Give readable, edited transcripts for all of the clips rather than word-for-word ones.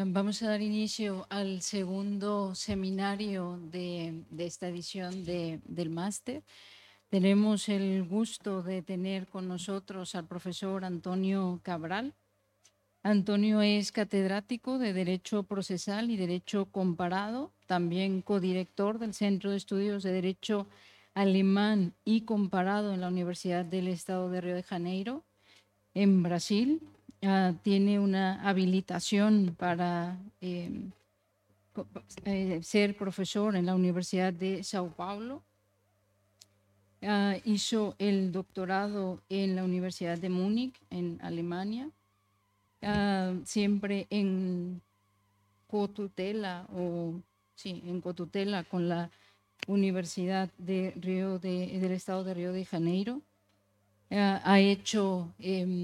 Vamos a dar inicio al segundo seminario de esta edición del máster. Tenemos el gusto de tener con nosotros al profesor Antonio Cabral. Antonio es catedrático de Derecho Procesal y Derecho Comparado, también codirector del Centro de Estudios de Derecho Alemán y Comparado en la Universidad del Estado de Río de Janeiro, en Brasil. Tiene una habilitación para ser profesor en la Universidad de Sao Paulo. Hizo el doctorado en la Universidad de Múnich, en Alemania, siempre en cotutela con la Universidad del Estado de Río de Janeiro. Ha hecho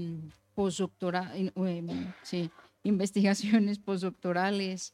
investigaciones postdoctorales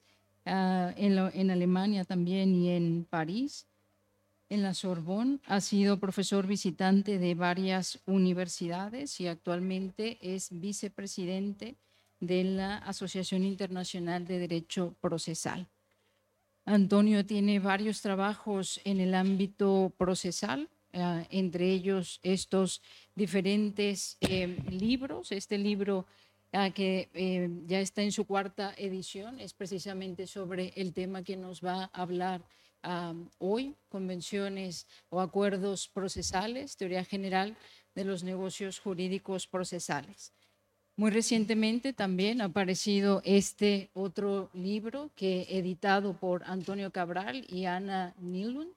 en Alemania también y en París, en la Sorbonne. Ha sido profesor visitante de varias universidades y actualmente es vicepresidente de la Asociación Internacional de Derecho Procesal. Antonio tiene varios trabajos en el ámbito procesal, entre ellos estos diferentes libros. Este libro que ya está en su cuarta edición es precisamente sobre el tema que nos va a hablar hoy: convenciones o acuerdos procesales, teoría general de los negocios jurídicos procesales. Muy recientemente también ha aparecido este otro libro editado por Antonio Cabral y Anna Nylund,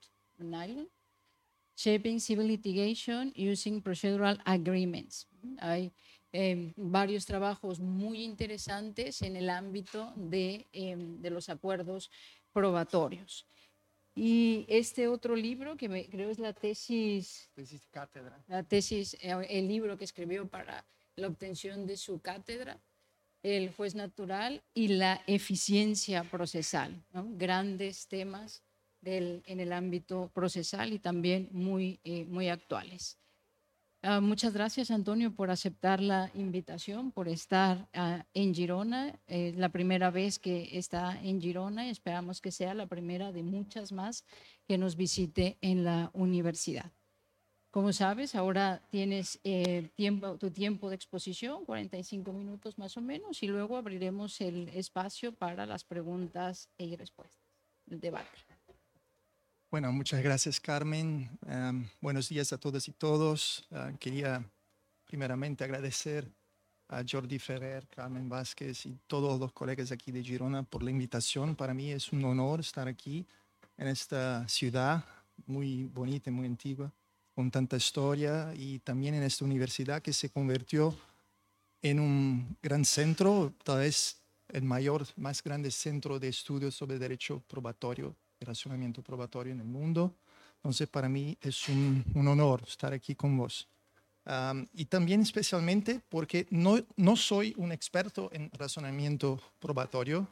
Shaping Civil Litigation Using Procedural Agreements. Hay varios trabajos muy interesantes en el ámbito de los acuerdos probatorios. Y este otro libro, creo es la tesis cátedra, el libro que escribió para la obtención de su cátedra, el juez natural y la eficiencia procesal, ¿no? Grandes temas en el ámbito procesal y también muy actuales. Muchas gracias, Antonio, por aceptar la invitación, por estar en Girona. Es la primera vez que está en Girona y esperamos que sea la primera de muchas más que nos visite en la universidad. Como sabes, ahora tienes tu tiempo de exposición, 45 minutos más o menos, y luego abriremos el espacio para las preguntas y respuestas, el debate. Bueno, muchas gracias, Carmen. Buenos días a todas y todos. Quería primeramente agradecer a Jordi Ferrer, Carmen Vázquez y todos los colegas aquí de Girona por la invitación. Para mí es un honor estar aquí en esta ciudad muy bonita y muy antigua, con tanta historia, y también en esta universidad que se convirtió en un gran centro, tal vez el más grande centro de estudios sobre derecho probatorio y razonamiento probatorio en el mundo. Entonces, para mí es un honor estar aquí con vos. Y también especialmente porque no soy un experto en razonamiento probatorio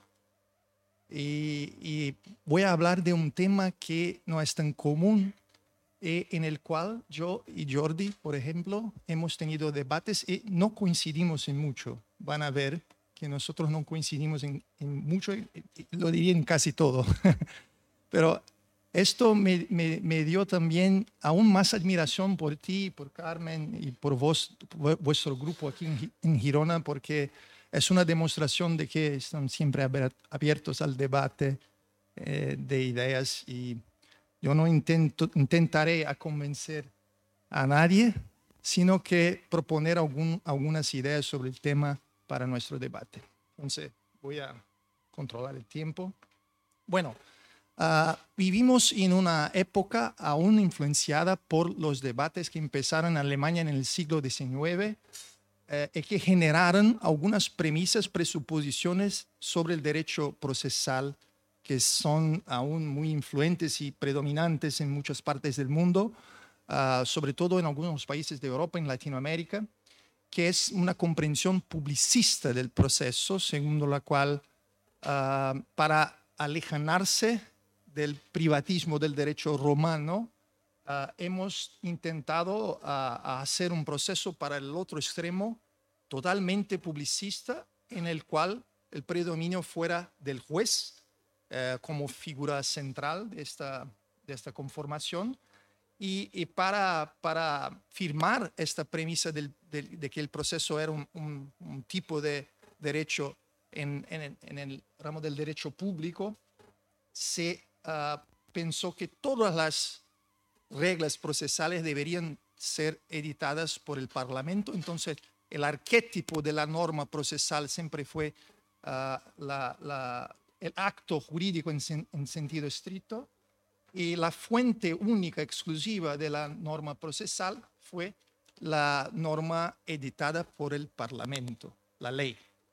y voy a hablar de un tema que no es tan común, en el cual yo y Jordi, por ejemplo, hemos tenido debates y no coincidimos en mucho. Van a ver que nosotros no coincidimos en mucho, lo diría en casi todo. Pero esto me dio también aún más admiración por ti, por Carmen y por vos, vuestro grupo aquí en Girona, porque es una demostración de que están siempre abiertos al debate de ideas, y yo no intentaré a convencer a nadie, sino que proponer algunas ideas sobre el tema para nuestro debate. Entonces, voy a controlar el tiempo. Bueno, vivimos en una época aún influenciada por los debates que empezaron en Alemania en el siglo XIX y que generaron algunas premisas, presuposiciones sobre el derecho procesal que son aún muy influentes y predominantes en muchas partes del mundo, sobre todo en algunos países de Europa, en Latinoamérica, que es una comprensión publicista del proceso, según la cual, para alejanarse del privatismo del derecho romano, hemos intentado hacer un proceso para el otro extremo, totalmente publicista, en el cual el predominio fuera del juez como figura central de esta conformación. Y para firmar esta premisa de que el proceso era un tipo de derecho en el ramo del derecho público, se pensó que todas las reglas procesales deberían ser editadas por el Parlamento. Entonces, el arquetipo de la norma procesal siempre fue el acto jurídico en sentido estricto, y la fuente única, exclusiva de la norma procesal fue la norma editada por el Parlamento, la ley.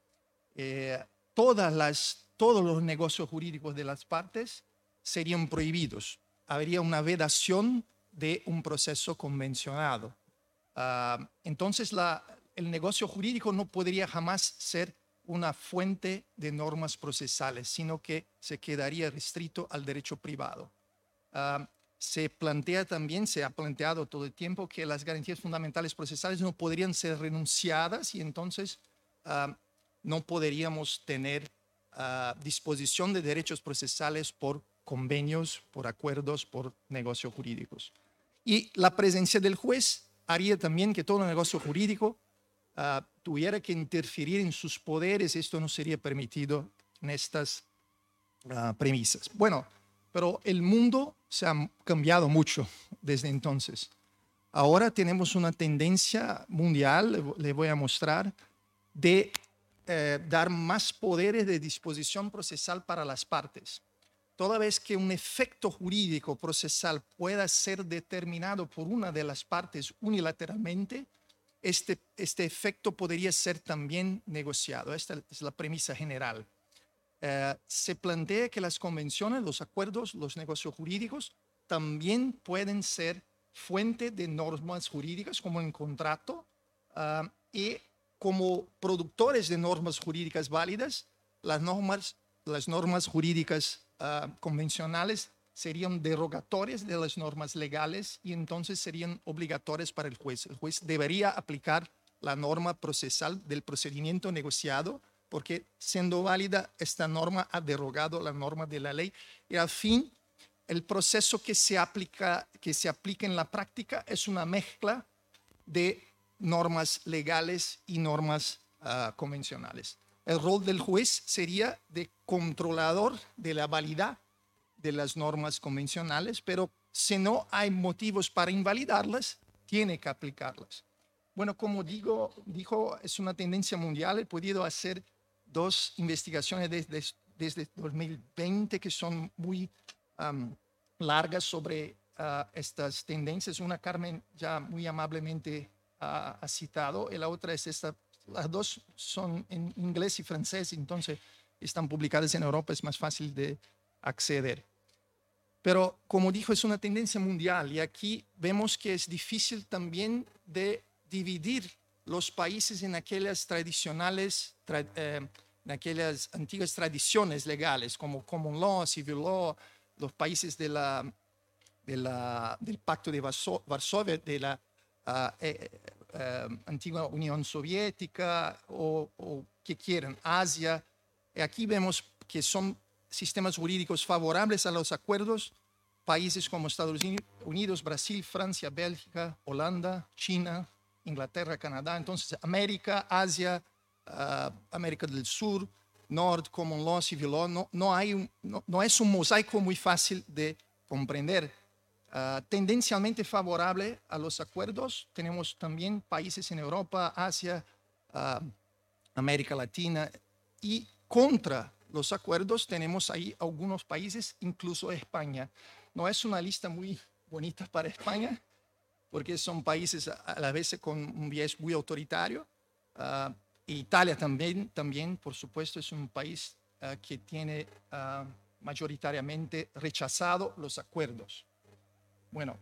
Todos los negocios jurídicos de las partes serían prohibidos. Habría una vedación de un proceso convencionado. Entonces, el negocio jurídico no podría jamás ser una fuente de normas procesales, sino que se quedaría restricto al derecho privado. Se ha planteado todo el tiempo que las garantías fundamentales procesales no podrían ser renunciadas y entonces no podríamos tener disposición de derechos procesales por convenios, por acuerdos, por negocios jurídicos. Y la presencia del juez haría también que todo negocio jurídico tuviera que interferir en sus poderes. Esto no sería permitido en estas premisas. Bueno, pero el mundo se ha cambiado mucho desde entonces. Ahora tenemos una tendencia mundial, le voy a mostrar, de dar más poderes de disposición procesal para las partes. Toda vez que un efecto jurídico procesal pueda ser determinado por una de las partes unilateralmente, este efecto podría ser también negociado. Esta es la premisa general. Se plantea que las convenciones, los acuerdos, los negocios jurídicos también pueden ser fuente de normas jurídicas como en contrato, y como productores de normas jurídicas válidas, las normas jurídicas convencionales serían derogatorias de las normas legales y entonces serían obligatorias para el juez. El juez debería aplicar la norma procesal del procedimiento negociado, porque siendo válida esta norma ha derogado la norma de la ley, y al fin el proceso que se aplica en la práctica es una mezcla de normas legales y normas convencionales. El rol del juez sería de controlador de la validad de las normas convencionales, pero si no hay motivos para invalidarlas, tiene que aplicarlas. Bueno, como dijo, es una tendencia mundial. He podido hacer 2 investigaciones desde 2020 que son muy largas sobre estas tendencias. Una Carmen ya muy amablemente ha citado, y la otra es esta. Las 2 son en inglés y francés, entonces están publicadas en Europa, es más fácil de acceder. Pero como dijo, es una tendencia mundial y aquí vemos que es difícil también de dividir los países en aquellas tradicionales, en aquellas antiguas tradiciones legales como common law, civil law, los países del Pacto de Varsovia, de la antigua Unión Soviética o que quieran, Asia. Aquí vemos que son sistemas jurídicos favorables a los acuerdos, países como Estados Unidos, Brasil, Francia, Bélgica, Holanda, China, Inglaterra, Canadá. Entonces, América, Asia, América del Sur, Norte, Common Law, Civil Law, no es un mosaico muy fácil de comprender. Tendencialmente favorable a los acuerdos, tenemos también países en Europa, Asia, América Latina, y contra los acuerdos tenemos ahí algunos países, incluso España. No es una lista muy bonita para España, porque son países a la vez con un bias muy autoritario. Italia también, por supuesto, es un país que tiene mayoritariamente rechazado los acuerdos. Bueno,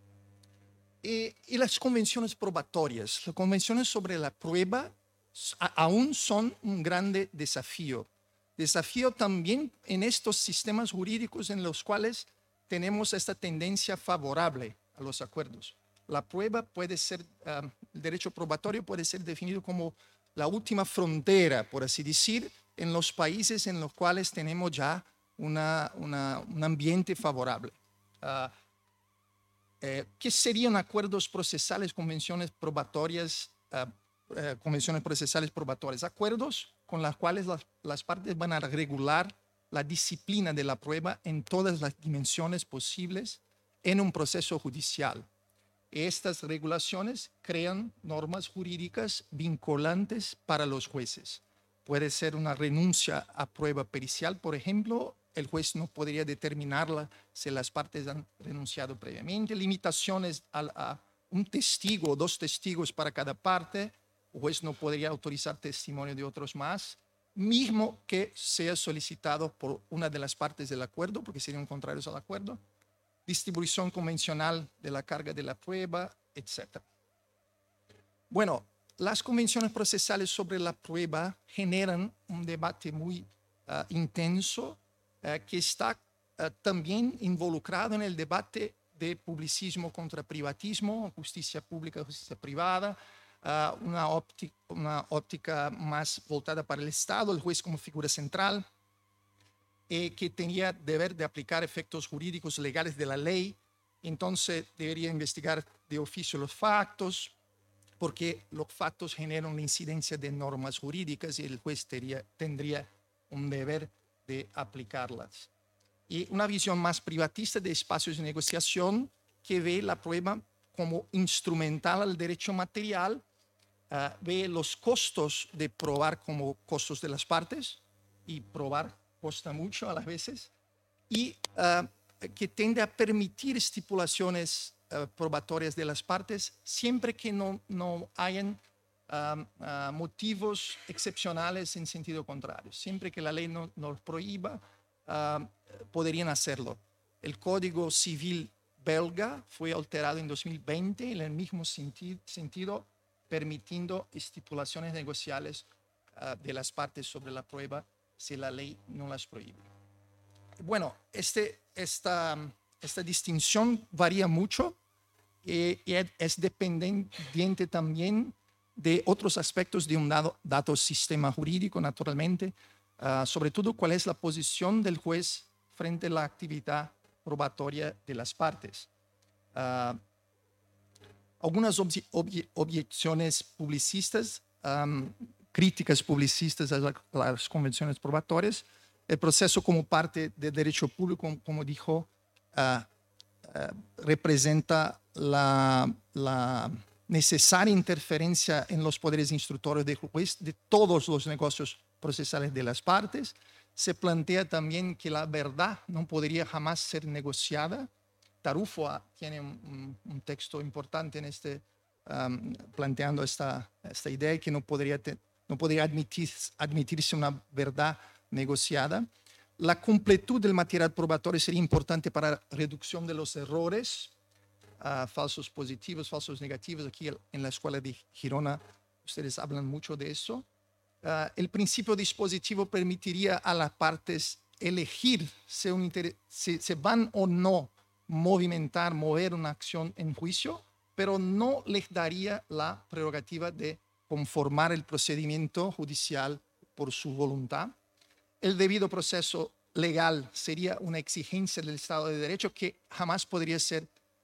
y las convenciones probatorias, las convenciones sobre la prueba aún son un grande desafío. Desafío también en estos sistemas jurídicos en los cuales tenemos esta tendencia favorable a los acuerdos. La prueba puede ser, el derecho probatorio puede ser definido como la última frontera, por así decir, en los países en los cuales tenemos ya un ambiente favorable. ¿Qué serían acuerdos procesales, convenciones probatorias, convenciones procesales probatorias? Acuerdos con los cuales las partes van a regular la disciplina de la prueba en todas las dimensiones posibles en un proceso judicial. Estas regulaciones crean normas jurídicas vinculantes para los jueces. Puede ser una renuncia a prueba pericial, por ejemplo. El juez no podría determinarla si las partes han renunciado previamente. Limitaciones a un testigo o 2 testigos para cada parte. El juez no podría autorizar testimonio de otros más, mismo que sea solicitado por una de las partes del acuerdo, porque serían contrarios al acuerdo. Distribución convencional de la carga de la prueba, etc. Bueno, las convenciones procesales sobre la prueba generan un debate muy intenso que está también involucrado en el debate de publicismo contra privatismo, justicia pública, justicia privada, una óptica más voltada para el Estado, el juez como figura central, que tenía deber de aplicar efectos jurídicos legales de la ley. Entonces debería investigar de oficio los factos, porque los factos generan la incidencia de normas jurídicas y el juez tendría un deber de aplicarlas. Y una visión más privatista de espacios de negociación que ve la prueba como instrumental al derecho material, ve los costos de probar como costos de las partes, y probar cuesta mucho a las veces, y que tiende a permitir estipulaciones probatorias de las partes siempre que no hayan motivos excepcionales en sentido contrario. Siempre que la ley no los prohíba, podrían hacerlo. El Código Civil belga fue alterado en 2020 en el mismo sentido, permitiendo estipulaciones negociables de las partes sobre la prueba si la ley no las prohíbe. Bueno, esta distinción varía mucho y es dependiente también de otros aspectos de un dado sistema jurídico, naturalmente, sobre todo cuál es la posición del juez frente a la actividad probatoria de las partes. Algunas objeciones publicistas, críticas publicistas a las convenciones probatorias. El proceso como parte del derecho público, como dijo, representa la necesaria interferencia en los poderes instructores del juez de todos los negocios procesales de las partes. Se plantea también que la verdad no podría jamás ser negociada. Tarufo tiene un texto importante en planteando esta idea de que no podría admitirse una verdad negociada. La completud del material probatorio sería importante para la reducción de los errores, falsos positivos, falsos negativos. Aquí en la Escuela de Girona ustedes hablan mucho de eso. El principio dispositivo permitiría a las partes elegir si se van o no mover una acción en juicio, pero no les daría la prerrogativa de conformar el procedimiento judicial por su voluntad. El debido proceso legal sería una exigencia del Estado de Derecho que jamás podría ser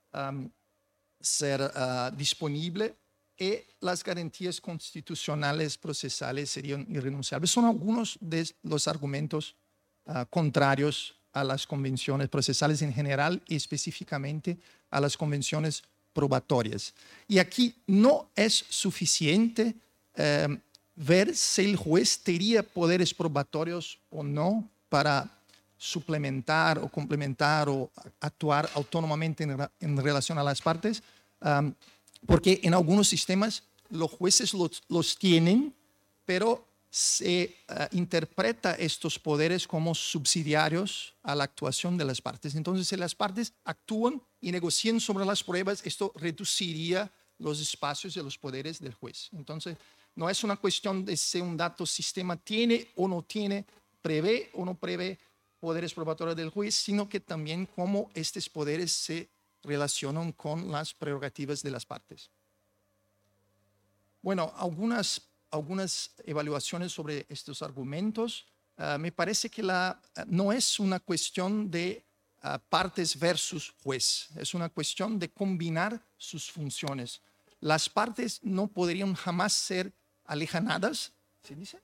disponible, y las garantías constitucionales procesales serían irrenunciables. Son algunos de los argumentos contrarios a las convenciones procesales en general y específicamente a las convenciones probatorias. Y aquí no es suficiente ver si el juez tendría poderes probatorios o no para suplementar o complementar o actuar autónomamente en relación a las partes, porque en algunos sistemas los jueces los tienen, pero se interpreta estos poderes como subsidiarios a la actuación de las partes. Entonces, si las partes actúan y negocian sobre las pruebas, esto reduciría los espacios de los poderes del juez. Entonces, no es una cuestión de si un dato sistema tiene o no tiene, prevé o no prevé poderes probatorios del juez, sino que también cómo estos poderes se relacionan con las prerrogativas de las partes. Bueno, algunas algunas evaluaciones sobre estos argumentos. Me parece que no es una cuestión de partes versus juez, es una cuestión de combinar sus funciones. Las partes no podrían jamás ser alejadas, ¿se dice?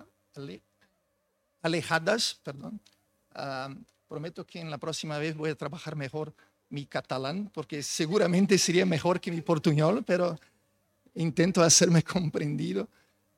Alejadas, perdón. Prometo que en la próxima vez voy a trabajar mejor mi catalán, porque seguramente sería mejor que mi portuñol, pero intento hacerme comprendido.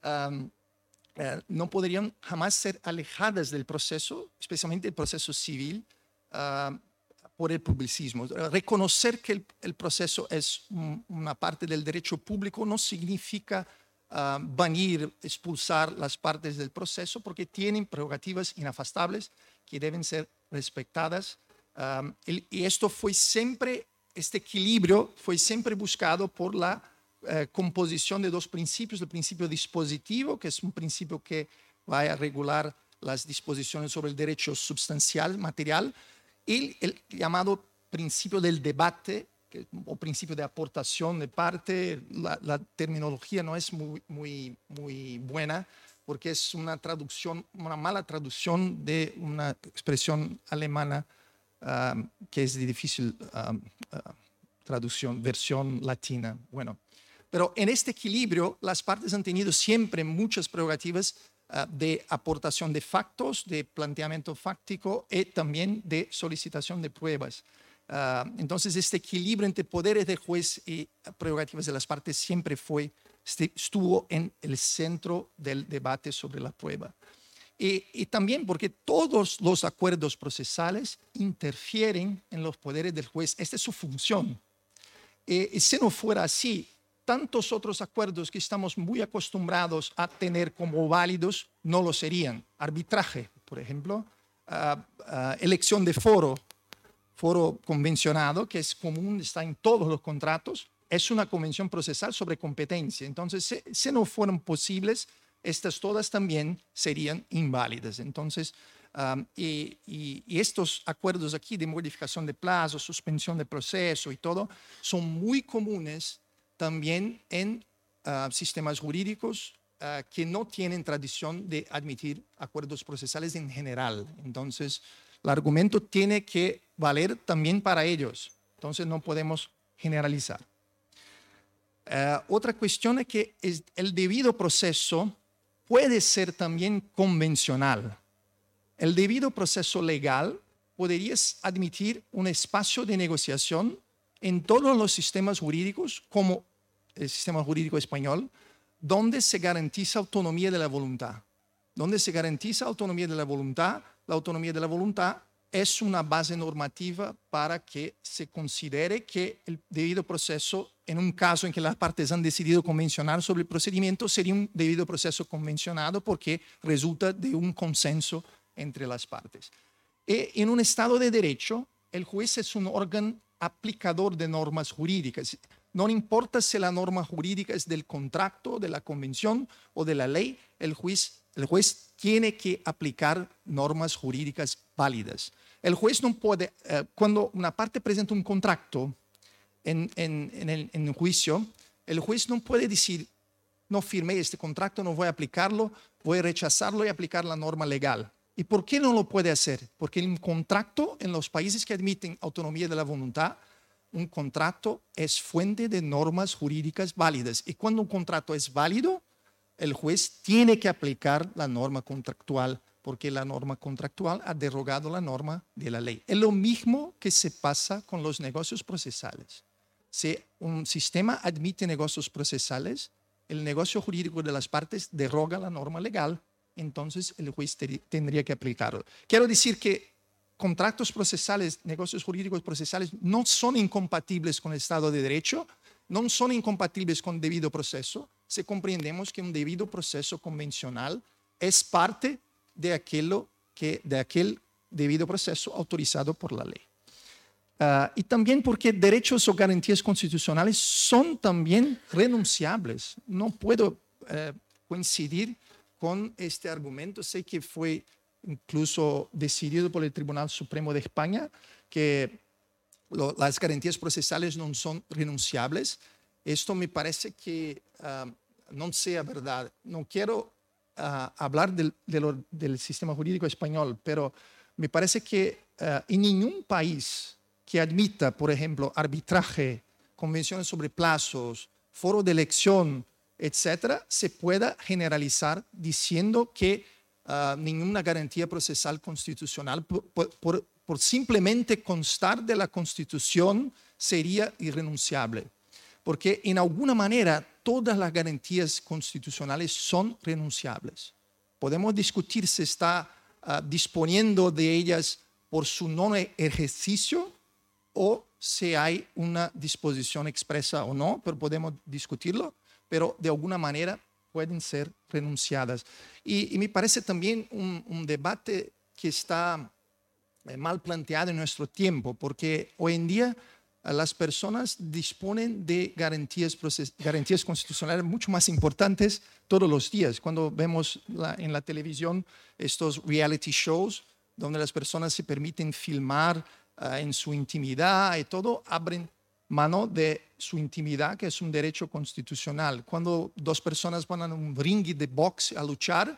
No podrían jamás ser alejadas del proceso, especialmente el proceso civil, por el publicismo. Reconocer que el proceso es una parte del derecho público no significa banir, expulsar las partes del proceso, porque tienen prerrogativas inafastables que deben ser respetadas. Y esto fue siempre, este equilibrio fue siempre buscado por la composición de dos principios: el principio dispositivo, que es un principio que va a regular las disposiciones sobre el derecho substancial, material, y el llamado principio del debate, o principio de aportación de parte. La terminología no es muy buena, porque es una mala traducción de una expresión alemana que es de difícil traducción, versión latina. Bueno, pero en este equilibrio las partes han tenido siempre muchas prerrogativas de aportación de factos, de planteamiento fáctico y también de solicitación de pruebas. Entonces, este equilibrio entre poderes del juez y prerrogativas de las partes siempre estuvo en el centro del debate sobre la prueba. Y también porque todos los acuerdos procesales interfieren en los poderes del juez. Esta es su función. Y si no fuera así, tantos otros acuerdos que estamos muy acostumbrados a tener como válidos no lo serían. Arbitraje, por ejemplo, elección de foro convencionado, que es común, está en todos los contratos, es una convención procesal sobre competencia. Entonces, si no fueran posibles, estas todas también serían inválidas. Entonces, y estos acuerdos aquí de modificación de plazo, suspensión de proceso y todo, son muy comunes también en sistemas jurídicos que no tienen tradición de admitir acuerdos procesales en general. Entonces, el argumento tiene que valer también para ellos. Entonces, no podemos generalizar. Otra cuestión es que el debido proceso puede ser también convencional. El debido proceso legal podría admitir un espacio de negociación en todos los sistemas jurídicos, como el sistema jurídico español, donde se garantiza autonomía de la voluntad. Donde se garantiza autonomía de la voluntad es una base normativa para que se considere que el debido proceso, en un caso en que las partes han decidido convencionar sobre el procedimiento, sería un debido proceso convencionado porque resulta de un consenso entre las partes. En un Estado de Derecho, el juez es un órgano aplicador de normas jurídicas. No importa si la norma jurídica es del contrato, de la convención o de la ley, el juez tiene que aplicar normas jurídicas válidas. El juez no puede, cuando una parte presenta un contrato en el juicio, el juez no puede decir: no firmé este contrato, no voy a aplicarlo, voy a rechazarlo y aplicar la norma legal. ¿Y por qué no lo puede hacer? Porque el contrato, en los países que admiten autonomía de la voluntad, un contrato es fuente de normas jurídicas válidas. Y cuando un contrato es válido, el juez tiene que aplicar la norma contractual, porque la norma contractual ha derogado la norma de la ley. Es lo mismo que se pasa con los negocios procesales. Si un sistema admite negocios procesales, el negocio jurídico de las partes deroga la norma legal, entonces el juez tendría que aplicarlo. Quiero decir que contratos procesales, negocios jurídicos procesales, no son incompatibles con el Estado de Derecho, no son incompatibles con debido proceso, si comprendemos que un debido proceso convencional es parte de aquel debido proceso autorizado por la ley. Y también porque derechos o garantías constitucionales son también renunciables. No puedo coincidir con este argumento. Sé que fue incluso decidido por el Tribunal Supremo de España que las garantías procesales no son renunciables. Esto me parece que no sea verdad. No quiero hablar del sistema jurídico español, pero me parece que en ningún país que admita, por ejemplo, arbitraje, convenciones sobre plazos, foro de elección, etcétera, se pueda generalizar diciendo que ninguna garantía procesal constitucional por simplemente constar de la Constitución sería irrenunciable. Porque en alguna manera todas las garantías constitucionales son renunciables. Podemos discutir si está disponiendo de ellas por su no ejercicio o si hay una disposición expresa o no, pero podemos discutirlo, pero de alguna manera pueden ser renunciadas. Y me parece también un debate que está mal planteado en nuestro tiempo, porque hoy en día las personas disponen de garantías constitucionales mucho más importantes todos los días. Cuando vemos en la televisión estos reality shows donde las personas se permiten filmar en su intimidad y todo, abren mano de su intimidad, que es un derecho constitucional. Cuando dos personas van a un ring de box a luchar,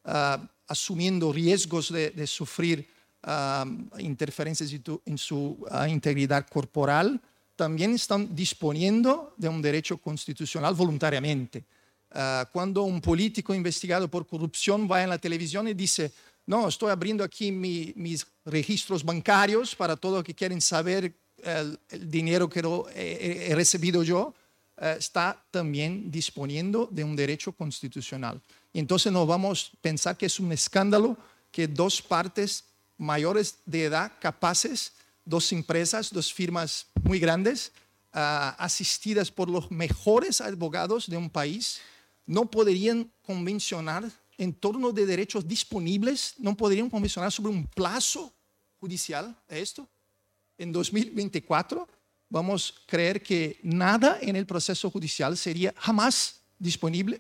asumiendo riesgos de sufrir interferencias en su integridad corporal, también están disponiendo de un derecho constitucional voluntariamente. Cuando un político investigado por corrupción va en la televisión y dice: no, estoy abriendo aquí mis registros bancarios para todo lo que quieren saber el dinero que he recibido yo, está también disponiendo de un derecho constitucional. Y entonces no vamos a pensar que es un escándalo que dos partes mayores de edad, capaces, dos empresas, dos firmas muy grandes, asistidas por los mejores abogados de un país, no podrían convencionar en torno de derechos disponibles, no podrían convencionar sobre un plazo judicial a esto. En 2024 vamos a creer que nada en el proceso judicial sería jamás disponible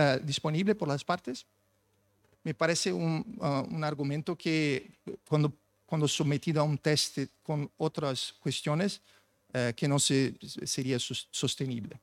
por las partes. Me parece un argumento que cuando sometido a un test con otras cuestiones que no sería sostenible.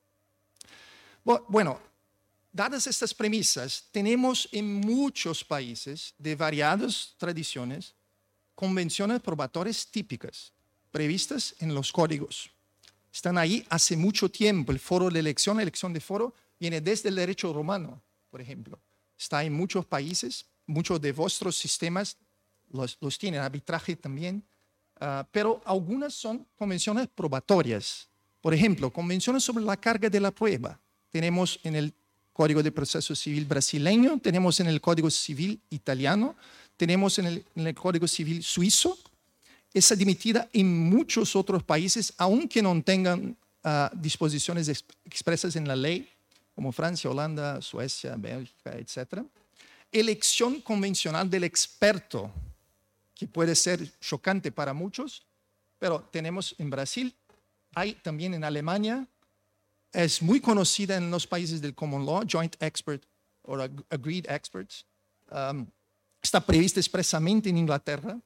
Bueno, dadas estas premisas, tenemos en muchos países de variadas tradiciones convenciones probatorias típicas previstas en los códigos. Están ahí hace mucho tiempo. El foro de elección de foro, viene desde el derecho romano, por ejemplo. Está en muchos países, muchos de vuestros sistemas los tienen, arbitraje también, pero algunas son convenciones probatorias. Por ejemplo, convenciones sobre la carga de la prueba. Tenemos en el Código de Proceso Civil brasileño, tenemos en el Código Civil italiano, tenemos en el Código Civil suizo. Es admitida en muchos otros países, aunque no tengan disposiciones expresas en la ley, como Francia, Holanda, Suecia, Bélgica, etc. Elección convencional del experto, que puede ser chocante para muchos, pero tenemos en Brasil, hay también en Alemania, es muy conocida en los países del Common Law, Joint Expert o Agreed Experts. Está prevista expresamente en Inglaterra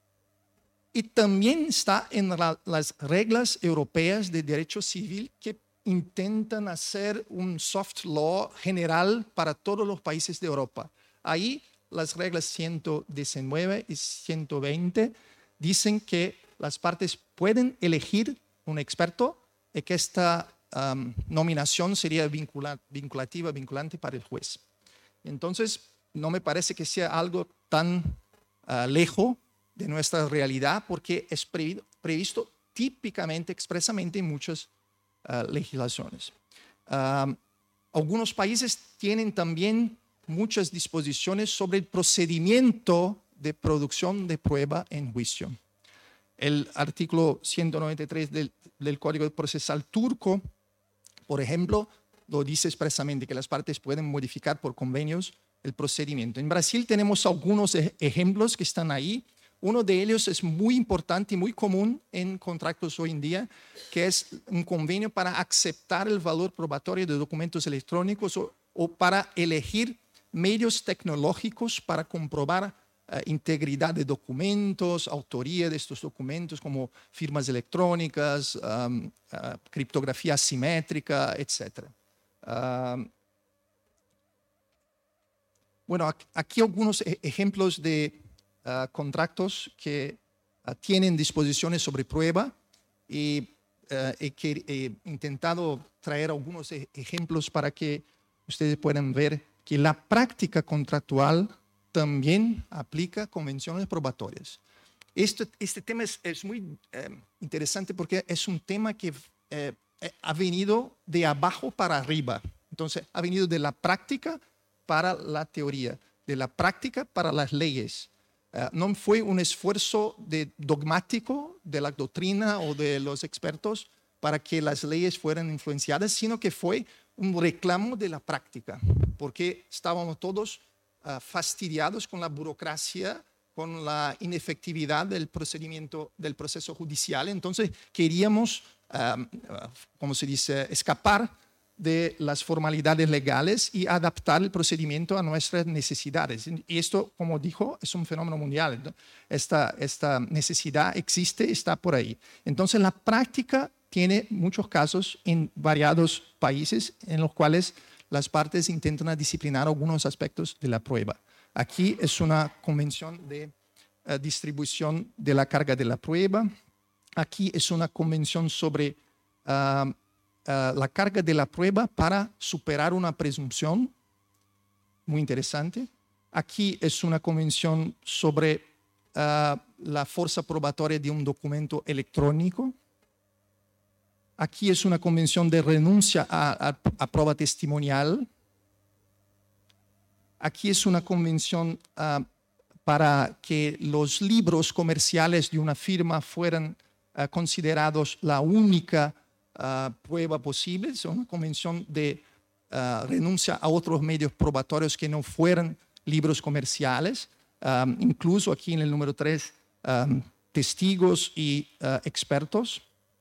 y también está en las reglas europeas de derecho civil que intentan hacer un soft law general para todos los países de Europa. Ahí las reglas 119 y 120 dicen que las partes pueden elegir un experto y que esta nominación sería vinculante para el juez. Entonces, no me parece que sea algo tan lejos de nuestra realidad, porque es previsto típicamente, expresamente en muchas legislaciones. Algunos países tienen también muchas disposiciones sobre el procedimiento de producción de prueba en juicio. El artículo 193 del Código Procesal turco, por ejemplo, lo dice expresamente, que las partes pueden modificar por convenios el procedimiento. En Brasil tenemos algunos ejemplos que están ahí. Uno de ellos es muy importante y muy común en contratos hoy en día, que es un convenio para aceptar el valor probatorio de documentos electrónicos o para elegir medios tecnológicos para comprobar integridad de documentos, autoría de estos documentos, como firmas electrónicas, criptografía asimétrica, etc. Bueno, aquí algunos ejemplos de contratos que tienen disposiciones sobre prueba y he intentado traer algunos ejemplos para que ustedes puedan ver que la práctica contractual también aplica convenciones probatorias. Este tema es muy interesante porque es un tema que ha venido de abajo para arriba. Entonces, ha venido de la práctica para la teoría, de la práctica para las leyes. No fue un esfuerzo dogmático de la doctrina o de los expertos para que las leyes fueran influenciadas, sino que fue un reclamo de la práctica, porque estábamos todos fastidiados con la burocracia, con la inefectividad del procedimiento, del proceso judicial. Entonces queríamos, como se dice, escapar de las formalidades legales y adaptar el procedimiento a nuestras necesidades. Y esto, como dijo, es un fenómeno mundial, ¿no? Esta necesidad existe, está por ahí. Entonces la práctica tiene muchos casos en variados países en los cuales las partes intentan disciplinar algunos aspectos de la prueba. Aquí es una convención de distribución de la carga de la prueba. Aquí es una convención sobre la carga de la prueba para superar una presunción. Muy interesante. Aquí es una convención sobre la fuerza probatoria de un documento electrónico. Aquí es una convención de renuncia a prueba testimonial. Aquí es una convención para que los libros comerciales de una firma fueran considerados la única prueba posible. Es una convención de renuncia a otros medios probatorios que no fueran libros comerciales. Incluso aquí en el número 3, testigos y expertos.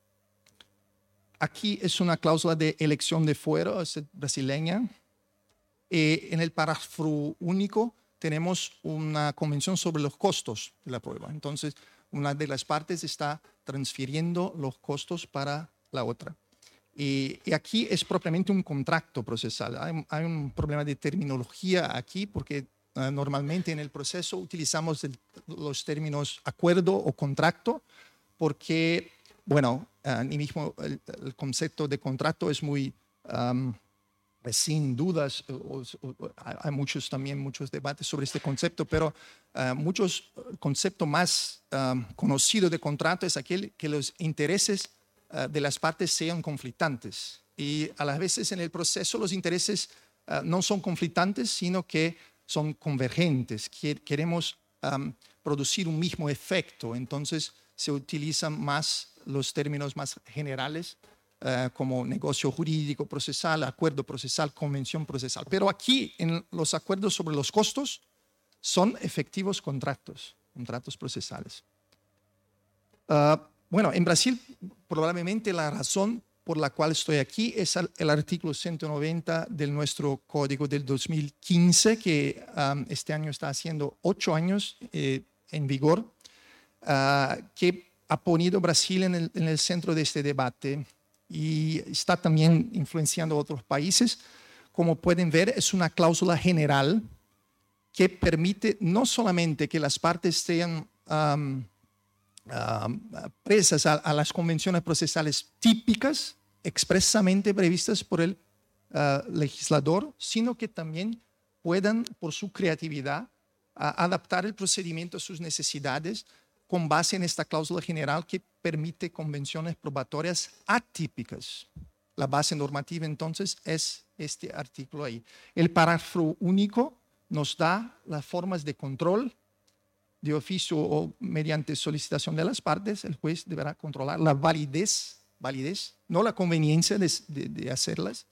Aquí es una cláusula de elección de fuero, es brasileña. En el párrafo único tenemos una convención sobre los costos de la prueba. Entonces, una de las partes está transfiriendo los costos para la otra. Y aquí es propiamente un contrato procesal. Hay un problema de terminología aquí porque normalmente en el proceso utilizamos los términos acuerdo o contrato porque, bueno, ni mismo el concepto de contrato es muy... sin dudas, hay muchos debates sobre este concepto, pero el concepto más conocido de contrato es aquel que los intereses de las partes sean conflictantes. Y a las veces en el proceso los intereses no son conflictantes, sino que son convergentes. Queremos producir un mismo efecto, entonces se utilizan más los términos más generales como negocio jurídico procesal, acuerdo procesal, convención procesal. Pero aquí en los acuerdos sobre los costos son efectivos contratos procesales. Bueno, en Brasil probablemente la razón por la cual estoy aquí es el artículo 190 de nuestro código del 2015, que este año está haciendo 8 años en vigor, que ha ponido Brasil en el centro de este debate y está también influenciando a otros países. Como pueden ver, es una cláusula general que permite no solamente que las partes sean presas a las convenciones procesales típicas expresamente previstas por el legislador, sino que también puedan, por su creatividad, adaptar el procedimiento a sus necesidades con base en esta cláusula general que permite convenciones probatorias atípicas. La base normativa entonces es este artículo ahí. El párrafo único nos da las formas de control de oficio o mediante solicitación de las partes. El juez deberá controlar la validez, no la conveniencia de hacerlas,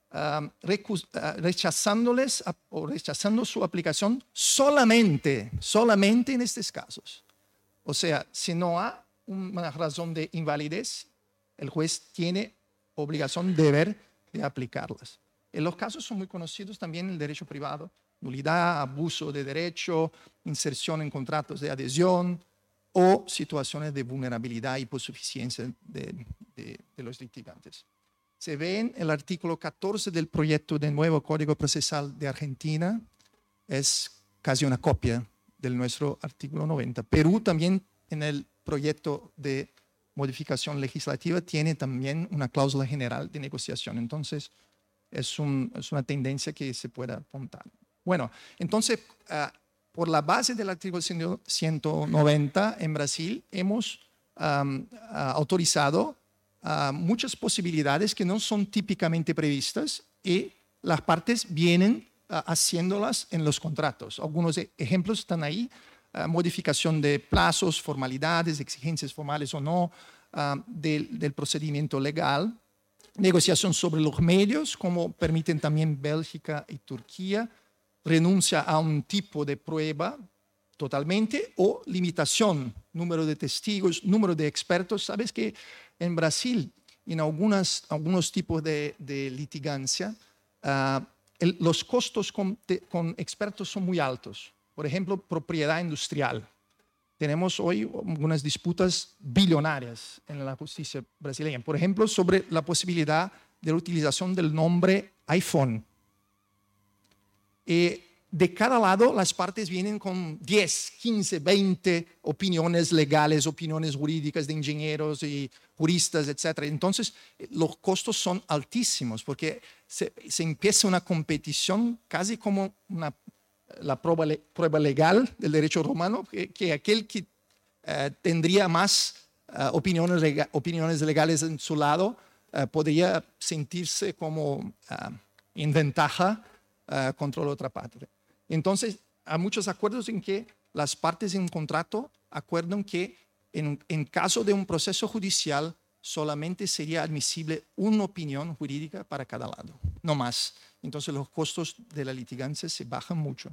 rechazándoles o rechazando su aplicación solamente en estos casos. O sea, si no hay una razón de invalidez, el juez tiene obligación, deber de aplicarlas. En los casos son muy conocidos también en el derecho privado: nulidad, abuso de derecho, inserción en contratos de adhesión o situaciones de vulnerabilidad y hiposuficiencia de los litigantes. Se ve en el artículo 14 del proyecto de nuevo Código Procesal de Argentina, es casi una copia del nuestro artículo 90. Perú también en el proyecto de modificación legislativa tiene también una cláusula general de negociación. Entonces, es una tendencia que se puede apuntar. Bueno, entonces, por la base del artículo 190 en Brasil hemos autorizado muchas posibilidades que no son típicamente previstas y las partes vienen haciéndolas en los contratos. Algunos ejemplos están ahí: modificación de plazos, formalidades, exigencias formales o no del procedimiento legal, negociación sobre los medios, como permiten también Bélgica y Turquía, renuncia a un tipo de prueba totalmente o limitación, número de testigos, número de expertos. Sabes que en Brasil, en algunos tipos de litigancia, los costos con expertos son muy altos. Por ejemplo, propiedad industrial. Tenemos hoy algunas disputas billonarias en la justicia brasileña. Por ejemplo, sobre la posibilidad de la utilización del nombre iPhone. De cada lado, las partes vienen con 10, 15, 20 opiniones legales, opiniones jurídicas de ingenieros y juristas, etc. Entonces, los costos son altísimos porque se empieza una competición casi como la prueba legal del derecho romano, que aquel que tendría más opiniones legales en su lado podría sentirse como en ventaja contra la otra parte. Entonces, hay muchos acuerdos en que las partes en un contrato acuerdan que en caso de un proceso judicial solamente sería admisible una opinión jurídica para cada lado, no más. Entonces, los costos de la litigancia se bajan mucho.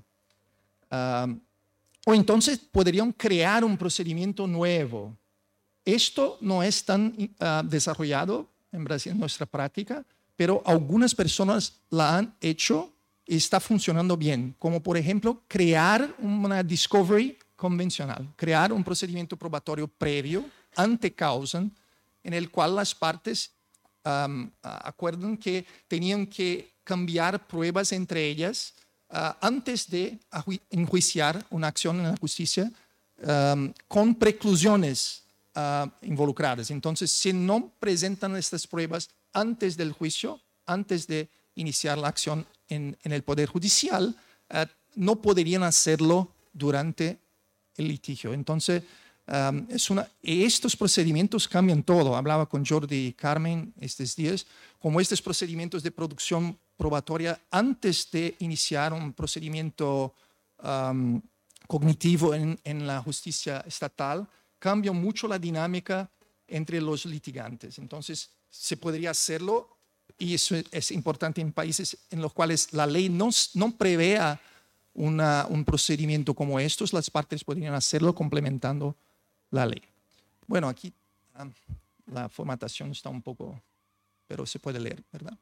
O entonces podrían crear un procedimiento nuevo. Esto no es tan desarrollado en Brasil, en nuestra práctica, pero algunas personas la han hecho y está funcionando bien, como por ejemplo crear una discovery convencional, crear un procedimiento probatorio previo ante causa en el cual las partes acuerdan que tenían que cambiar pruebas entre ellas antes de enjuiciar una acción en la justicia con preclusiones involucradas. Entonces, si no presentan estas pruebas antes del juicio, antes de iniciar la acción en el Poder Judicial, no podrían hacerlo durante el litigio. Entonces, estos procedimientos cambian todo. Hablaba con Jordi y Carmen estos días, como estos procedimientos de producción probatoria antes de iniciar un procedimiento cognitivo en la justicia estatal, cambian mucho la dinámica entre los litigantes. Entonces, se podría hacerlo. Y eso es importante en países en los cuales la ley no prevea un procedimiento como estos. Las partes podrían hacerlo complementando la ley. Bueno, aquí la formatación está un poco, pero se puede leer, ¿verdad?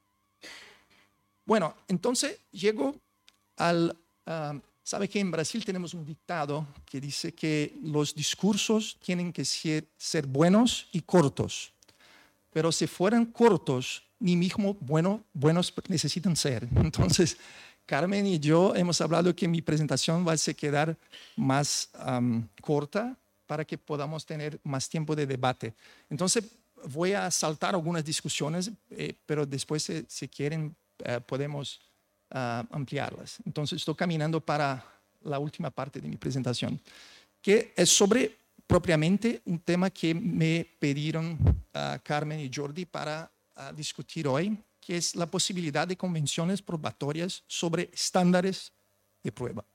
Bueno, entonces llego al... ¿Sabe que en Brasil tenemos un dictado que dice que los discursos tienen que ser buenos y cortos? Pero si fueran cortos, ni mismo buenos necesitan ser. Entonces, Carmen y yo hemos hablado que mi presentación va a quedar más corta para que podamos tener más tiempo de debate. Entonces, voy a saltar algunas discusiones, pero después, si quieren, podemos ampliarlas. Entonces, estoy caminando para la última parte de mi presentación, que es sobre propiamente un tema que me pidieron Carmen y Jordi para discutir hoy, que es la posibilidad de convenciones probatorias sobre estándares de prueba.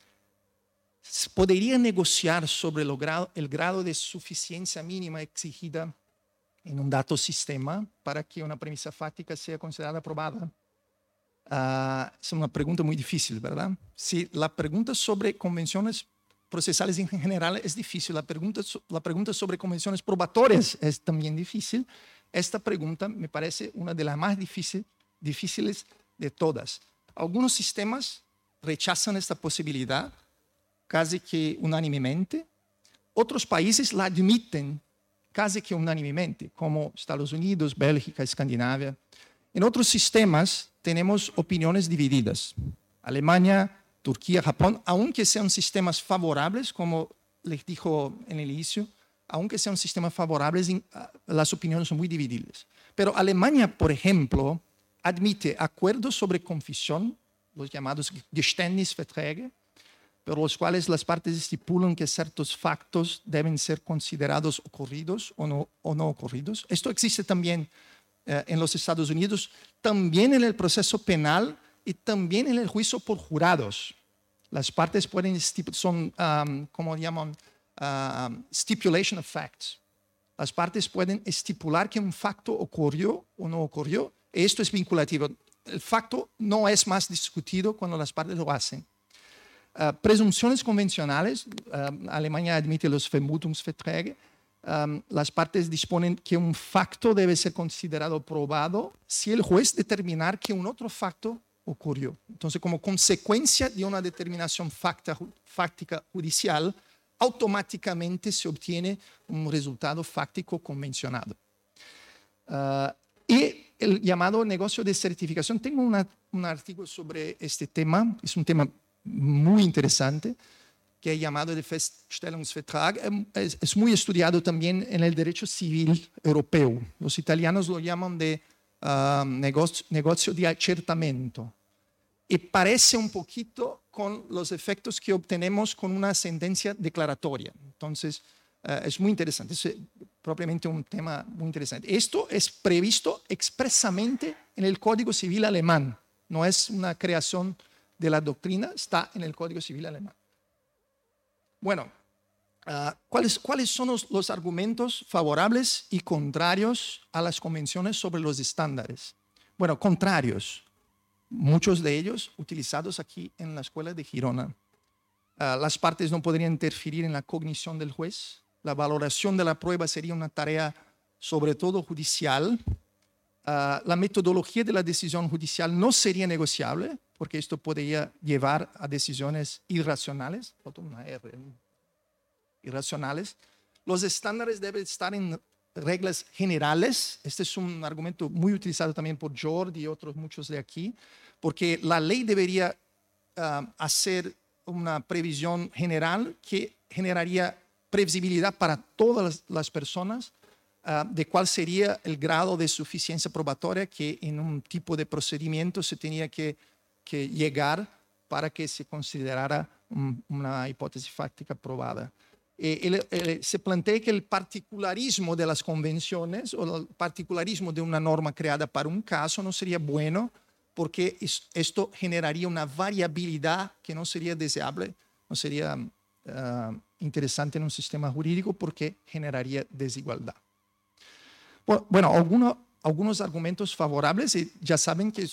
¿Podría negociar sobre el grado de suficiencia mínima exigida en un dato sistema para que una premisa fáctica sea considerada aprobada? Es una pregunta muy difícil, ¿verdad? Si la pregunta sobre convenciones procesales en general es difícil, la pregunta sobre convenciones probatorias es también difícil. Esta pregunta me parece una de las más difíciles de todas. Algunos sistemas rechazan esta posibilidad casi que unánimemente. Otros países la admiten casi que unánimemente, como Estados Unidos, Bélgica, Escandinavia. En otros sistemas tenemos opiniones divididas. Alemania Turquía, Japón, aunque sean sistemas favorables, como les dijo en el inicio, aunque sean sistemas favorables, las opiniones son muy divididas. Pero Alemania, por ejemplo, admite acuerdos sobre confesión, los llamados Geständnisverträge, por los cuales las partes estipulan que ciertos factos deben ser considerados ocurridos o no ocurridos. Esto existe también en los Estados Unidos, también en el proceso penal y también en el juicio por jurados. Las partes pueden, son, ¿cómo llaman? Stipulation of facts. Las partes pueden estipular que un facto ocurrió o no ocurrió. Esto es vinculativo. El facto no es más discutido cuando las partes lo hacen. Presunciones convencionales, Alemania admite los Vermutungsverträge, las partes disponen que un facto debe ser considerado probado si el juez determinar que un otro facto ocurrió. Entonces, como consecuencia de una determinación fáctica judicial, automáticamente se obtiene un resultado fáctico convencionado. Y el llamado negocio de certificación, tengo un artículo sobre este tema, es un tema muy interesante, que es llamado de Feststellungsvertrag. Es muy estudiado también en el derecho civil europeo. Los italianos lo llaman de negocio de accertamento. Y parece un poquito con los efectos que obtenemos con una sentencia declaratoria. Entonces, es muy interesante. Es propiamente un tema muy interesante. Esto es previsto expresamente en el Código Civil alemán. No es una creación de la doctrina, está en el Código Civil alemán. Bueno, ¿cuáles son los argumentos favorables y contrarios a las convenciones sobre los estándares? Bueno, contrarios. Muchos de ellos utilizados aquí en la Escuela de Girona. Las partes no podrían interferir en la cognición del juez. La valoración de la prueba sería una tarea sobre todo judicial. La metodología de la decisión judicial no sería negociable, porque esto podría llevar a decisiones irracionales. Irracionales. Los estándares deben estar en reglas generales. Este es un argumento muy utilizado también por Jordi y otros muchos de aquí, porque la ley debería hacer una previsión general que generaría previsibilidad para todas las personas de cuál sería el grado de suficiencia probatoria que en un tipo de procedimiento se tenía que llegar para que se considerara una hipótesis fáctica probada. Se plantea que el particularismo de las convenciones o el particularismo de una norma creada para un caso no sería bueno, porque esto generaría una variabilidad que no sería deseable, no sería interesante en un sistema jurídico, porque generaría desigualdad. Bueno, algunos argumentos favorables, y ya saben que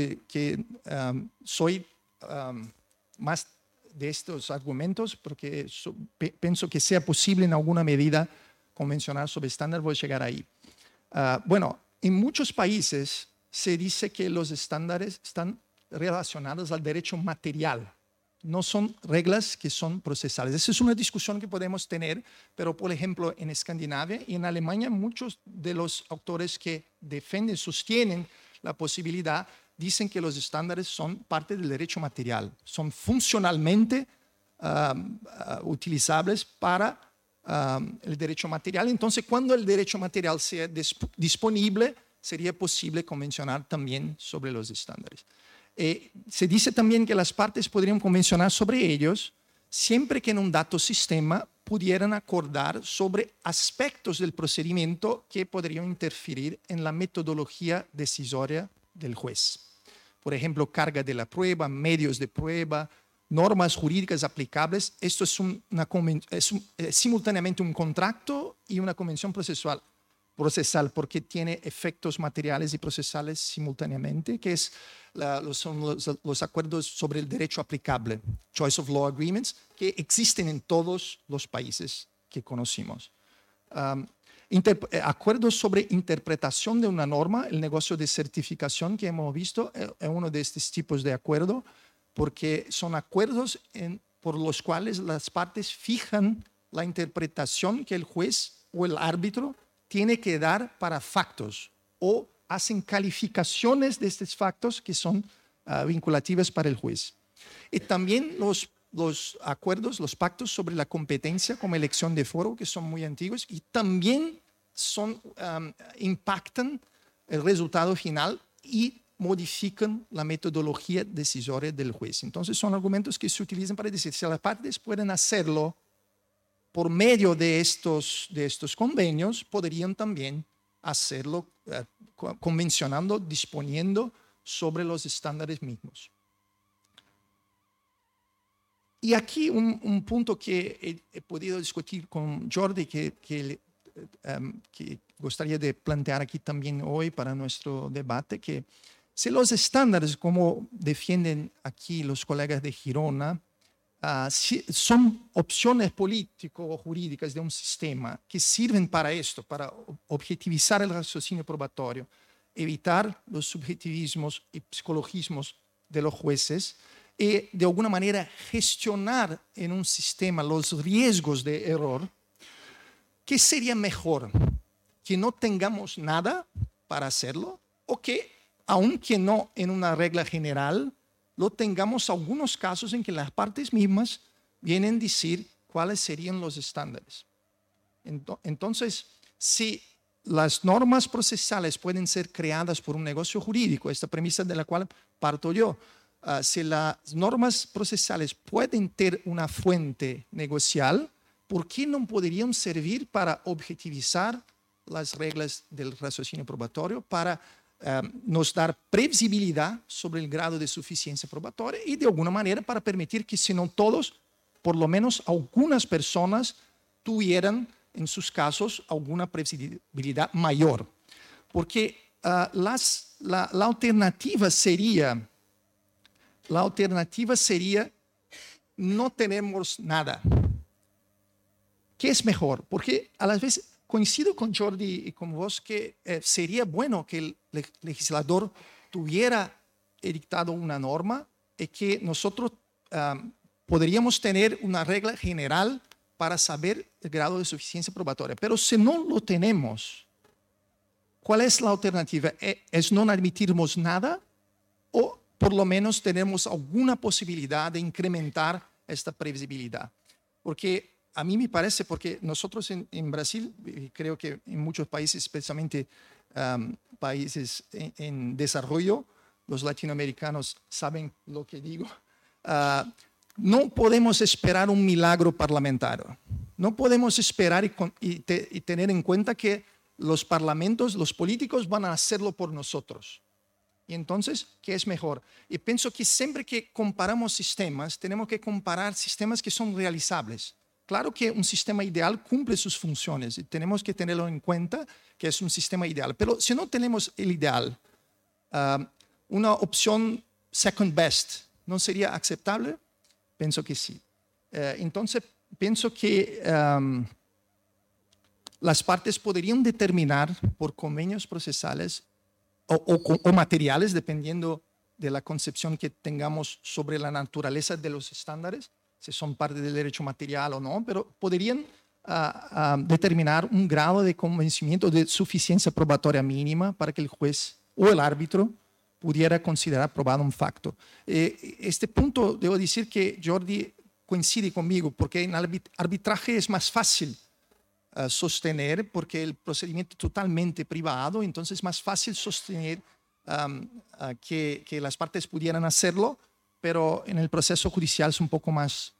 soy más de estos argumentos, porque pienso que sea posible en alguna medida convencionar sobre estándar. Voy a llegar ahí. Bueno, en muchos países se dice que los estándares están relacionados al derecho material. No son reglas que son procesales. Esa es una discusión que podemos tener, pero por ejemplo en Escandinavia y en Alemania muchos de los autores que defienden, sostienen la posibilidad, dicen que los estándares son parte del derecho material, son funcionalmente utilizables para el derecho material. Entonces, cuando el derecho material sea disponible, sería posible convencionar también sobre los estándares. Se dice también que las partes podrían convencionar sobre ellos siempre que en un dato sistema pudieran acordar sobre aspectos del procedimiento que podrían interferir en la metodología decisoria del juez. Por ejemplo, carga de la prueba, medios de prueba, normas jurídicas aplicables. Esto es simultáneamente un contrato y una convención procesal, porque tiene efectos materiales y procesales simultáneamente, que son los acuerdos sobre el derecho aplicable, Choice of Law Agreements, que existen en todos los países que conocimos. Acuerdos sobre interpretación de una norma, el negocio de certificación que hemos visto es uno de estos tipos de acuerdo, porque son acuerdos por los cuales las partes fijan la interpretación que el juez o el árbitro tiene que dar para factos, o hacen calificaciones de estos factos que son vinculativas para el juez. Y también los acuerdos, los pactos sobre la competencia como elección de foro, que son muy antiguos y también impactan el resultado final y modifican la metodología decisoria del juez. Entonces son argumentos que se utilizan para decir si las partes pueden hacerlo por medio de estos convenios, podrían también hacerlo convencionando, disponiendo sobre los estándares mismos. Y aquí un punto que he podido discutir con Jordi, que gustaría de plantear aquí también hoy para nuestro debate, que si los estándares, como defienden aquí los colegas de Girona, son opciones político-jurídicas de un sistema que sirven para esto, para objetivizar el raciocinio probatorio, evitar los subjetivismos y psicologismos de los jueces y de alguna manera gestionar en un sistema los riesgos de error. ¿Qué sería mejor? ¿Que no tengamos nada para hacerlo? ¿O que, aunque no en una regla general, lo tengamos algunos casos en que las partes mismas vienen a decir cuáles serían los estándares? Entonces, si las normas procesales pueden ser creadas por un negocio jurídico, esta premisa de la cual parto yo, si las normas procesales pueden tener una fuente negocial, ¿por qué no podrían servir para objetivizar las reglas del raciocinio probatorio, para nos dar previsibilidad sobre el grado de suficiencia probatoria y de alguna manera para permitir que, si no todos, por lo menos algunas personas tuvieran en sus casos alguna previsibilidad mayor? Porque la alternativa sería no tenemos nada. ¿Qué es mejor? Porque a la vez coincido con Jordi y con vos que sería bueno que el legislador tuviera edictado una norma y que nosotros podríamos tener una regla general para saber el grado de suficiencia probatoria. Pero si no lo tenemos, ¿cuál es la alternativa? ¿Es no admitirnos nada o por lo menos tenemos alguna posibilidad de incrementar esta previsibilidad? Porque a mí me parece, porque nosotros en Brasil, y creo que en muchos países, especialmente países en desarrollo, los latinoamericanos saben lo que digo, no podemos esperar un milagro parlamentario. No podemos esperar y tener en cuenta que los parlamentos, los políticos van a hacerlo por nosotros. Y entonces, ¿qué es mejor? Y pienso que siempre que comparamos sistemas, tenemos que comparar sistemas que son realizables. Claro que un sistema ideal cumple sus funciones y tenemos que tenerlo en cuenta que es un sistema ideal. Pero si no tenemos el ideal, una opción second best, ¿no sería aceptable? Pienso que sí. Entonces, pienso que las partes podrían determinar por convenios procesales o materiales, dependiendo de la concepción que tengamos sobre la naturaleza de los estándares, si son parte del derecho material o no, pero podrían determinar un grado de convencimiento de suficiencia probatoria mínima para que el juez o el árbitro pudiera considerar probado un facto. Este punto, debo decir que Jordi coincide conmigo, porque en arbitraje es más fácil sostener, porque el procedimiento es totalmente privado, entonces es más fácil sostener que las partes pudieran hacerlo, pero en el proceso judicial es un poco más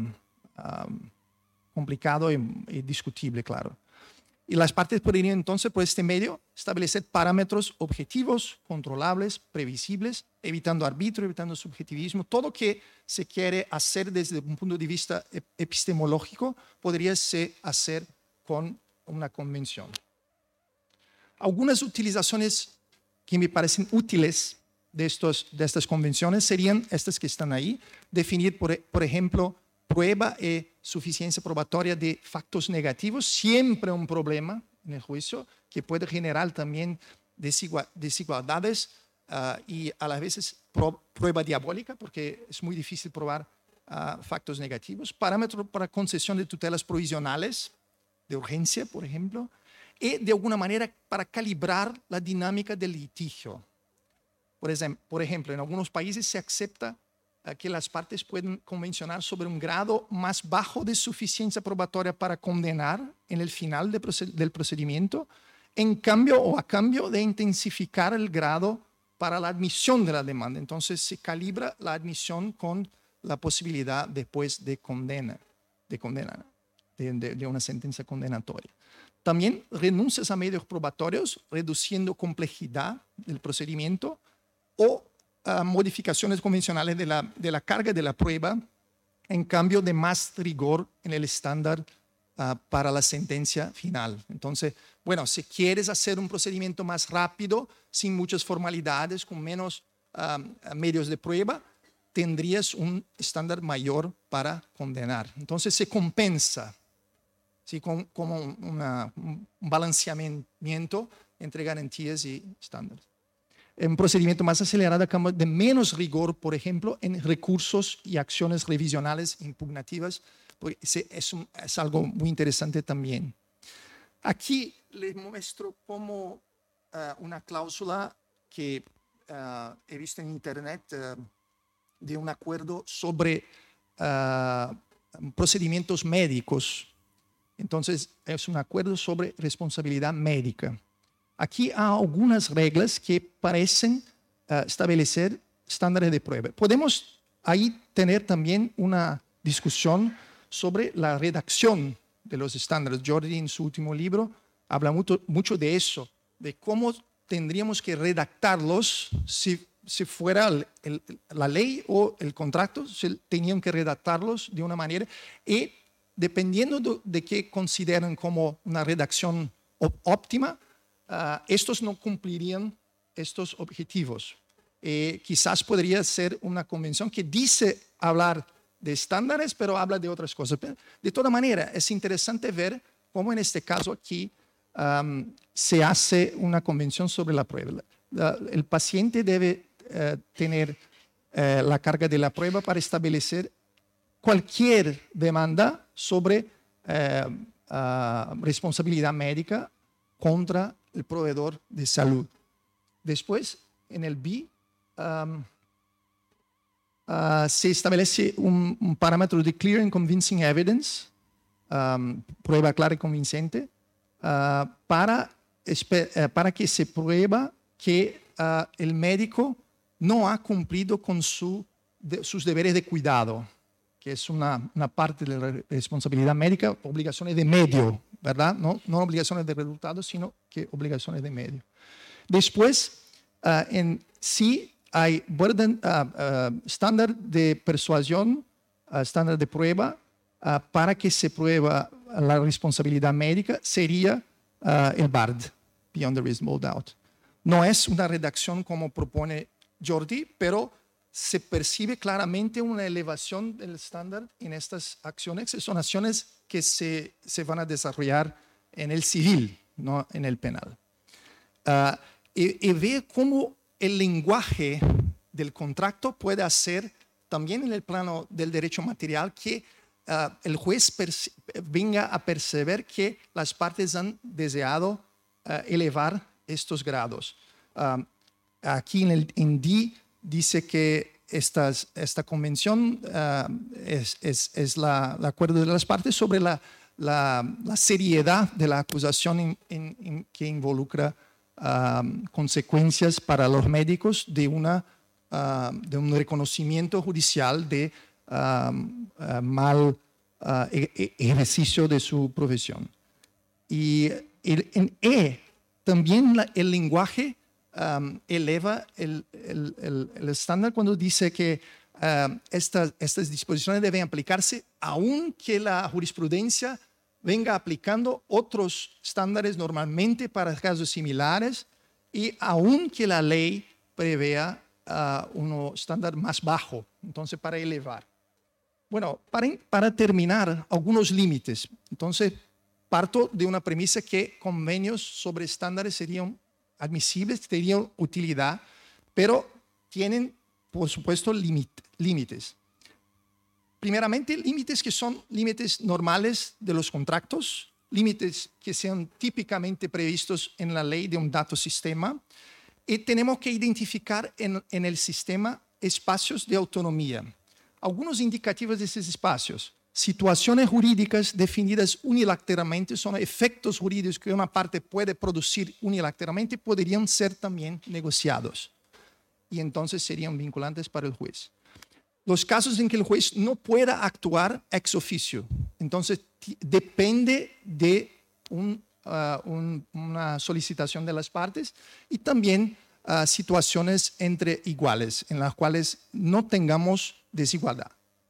complicado y discutible, claro. Y las partes podrían entonces, por este medio, establecer parámetros objetivos, controlables, previsibles, evitando arbitrio, evitando subjetivismo. Todo lo que se quiere hacer desde un punto de vista epistemológico podría hacer con una convención. Algunas utilizaciones que me parecen útiles de estas convenciones serían estas que están ahí. Definir, por ejemplo, prueba y suficiencia probatoria de factos negativos, siempre un problema en el juicio que puede generar también desigualdades y a la vez prueba diabólica, porque es muy difícil probar factos negativos. Parámetro para concesión de tutelas provisionales de urgencia, por ejemplo, y de alguna manera para calibrar la dinámica del litigio. Por ejemplo, en algunos países se acepta que las partes pueden convencionar sobre un grado más bajo de suficiencia probatoria para condenar en el final del procedimiento, en cambio o a cambio de intensificar el grado para la admisión de la demanda. Entonces se calibra la admisión con la posibilidad después de de una sentencia condenatoria. También renuncias a medios probatorios, reduciendo complejidad del procedimiento, o modificaciones convencionales de la carga de la prueba, en cambio de más rigor en el estándar para la sentencia final. Entonces, bueno, si quieres hacer un procedimiento más rápido, sin muchas formalidades, con menos medios de prueba, tendrías un estándar mayor para condenar. Entonces se compensa, ¿sí? como un balanceamiento entre garantías y estándares. Un procedimiento más acelerado a cambio de menos rigor, por ejemplo, en recursos y acciones revisionales impugnativas, porque es algo muy interesante también. Aquí les muestro como una cláusula que he visto en internet de un acuerdo sobre procedimientos médicos. Entonces, es un acuerdo sobre responsabilidad médica. Aquí hay algunas reglas que parecen establecer estándares de prueba. Podemos ahí tener también una discusión sobre la redacción de los estándares. Jordi, en su último libro, habla mucho de eso, de cómo tendríamos que redactarlos si fuera la ley o el contrato, si tenían que redactarlos de una manera, y dependiendo de qué consideran como una redacción óptima, estos no cumplirían estos objetivos. Quizás podría ser una convención que dice hablar de estándares, pero habla de otras cosas. De toda manera, es interesante ver cómo en este caso aquí se hace una convención sobre la prueba. El paciente debe tener la carga de la prueba para establecer cualquier demanda sobre responsabilidad médica contra el proveedor de salud. Después, en el B, se establece un parámetro de clear and convincing evidence, prueba clara y convincente, para que se prueba que el médico no ha cumplido con sus deberes de cuidado, que es una parte de la responsabilidad médica, obligaciones de medio, ¿verdad? No obligaciones de resultados, sino que obligaciones de medio. Después, sí hay estándar de persuasión, estándar de prueba, para que se prueba la responsabilidad médica, sería el BARD, Beyond the Reasonable Doubt. No es una redacción como propone Jordi, pero se percibe claramente una elevación del estándar en estas acciones. Son acciones que se van a desarrollar en el civil, no en el penal. Y ve cómo el lenguaje del contrato puede hacer también en el plano del derecho material que el juez venga a percibir que las partes han deseado elevar estos grados. Aquí en D dice que esta convención es el acuerdo de las partes sobre la seriedad de la acusación que involucra consecuencias para los médicos de un reconocimiento judicial de mal ejercicio de su profesión. Y en E también el lenguaje eleva el estándar cuando dice que estas disposiciones deben aplicarse aunque la jurisprudencia venga aplicando otros estándares normalmente para casos similares y aunque la ley prevea un estándar más bajo, entonces para elevar. Bueno, para terminar, algunos límites. Entonces, parto de una premisa que convenios sobre estándares serían admisibles, tendrían utilidad, pero tienen, por supuesto, límites. Primeramente, límites que son límites normales de los contratos, límites que sean típicamente previstos en la ley de un dato sistema, y tenemos que identificar en el sistema espacios de autonomía. Algunos indicativos de esos espacios. Situaciones jurídicas definidas unilateralmente son efectos jurídicos que una parte puede producir unilateralmente, podrían ser también negociados y entonces serían vinculantes para el juez. Los casos en que el juez no pueda actuar ex officio, entonces depende de una solicitación de las partes y también situaciones entre iguales en las cuales no tengamos desigualdad.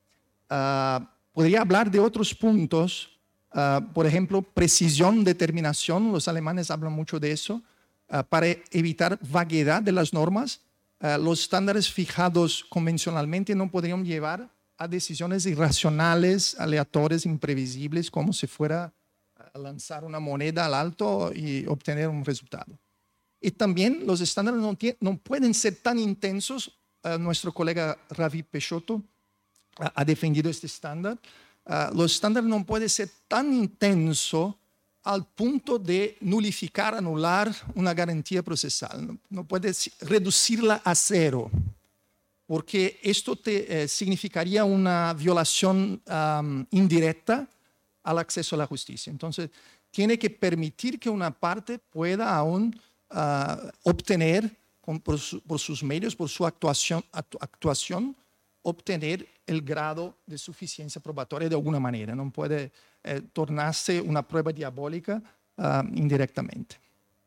Podría hablar de otros puntos, por ejemplo, precisión, determinación, los alemanes hablan mucho de eso, para evitar vaguedad de las normas. Los estándares fijados convencionalmente no podrían llevar a decisiones irracionales, aleatorias, imprevisibles, como si fuera a lanzar una moneda al alto y obtener un resultado. Y también los estándares no pueden ser tan intensos. Nuestro colega Ravi Peixoto ha defendido este estándar. Los estándares no pueden ser tan intensos al punto de nulificar, anular una garantía procesal. No puedes reducirla a cero, porque esto significaría una violación indirecta al acceso a la justicia. Entonces, tiene que permitir que una parte pueda aún obtener, por sus medios, por su actuación, obtener el grado de suficiencia probatoria de alguna manera. No puede tornarse una prueba diabólica indirectamente.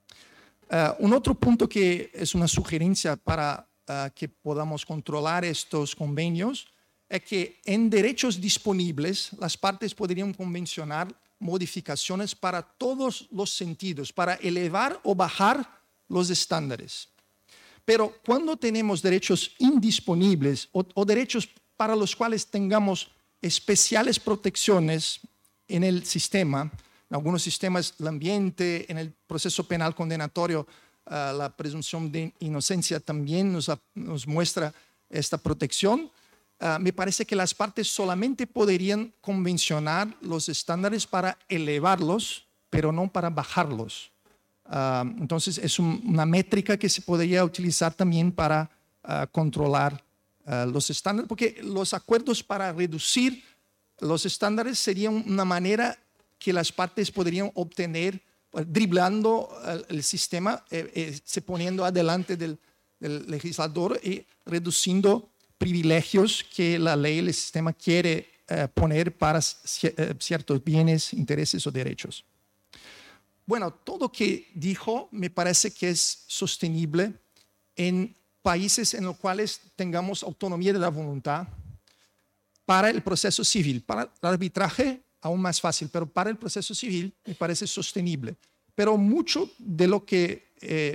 Un otro punto que es una sugerencia para que podamos controlar estos convenios es que en derechos disponibles las partes podrían convencionar modificaciones para todos los sentidos, para elevar o bajar los estándares. Pero cuando tenemos derechos indisponibles o derechos para los cuales tengamos especiales protecciones en el sistema, en algunos sistemas el ambiente, en el proceso penal condenatorio, la presunción de inocencia también nos muestra esta protección. Me parece que las partes solamente podrían convencionar los estándares para elevarlos, pero no para bajarlos. Entonces es una métrica que se podría utilizar también para controlar los estándares, porque los acuerdos para reducir los estándares serían una manera que las partes podrían obtener driblando el sistema, se poniendo adelante del legislador y reduciendo privilegios que la ley, el sistema quiere poner para ciertos bienes, intereses o derechos. Bueno, todo lo que dijo me parece que es sostenible en países en los cuales tengamos autonomía de la voluntad para el proceso civil. Para el arbitraje, aún más fácil, pero para el proceso civil me parece sostenible. Pero mucho de lo que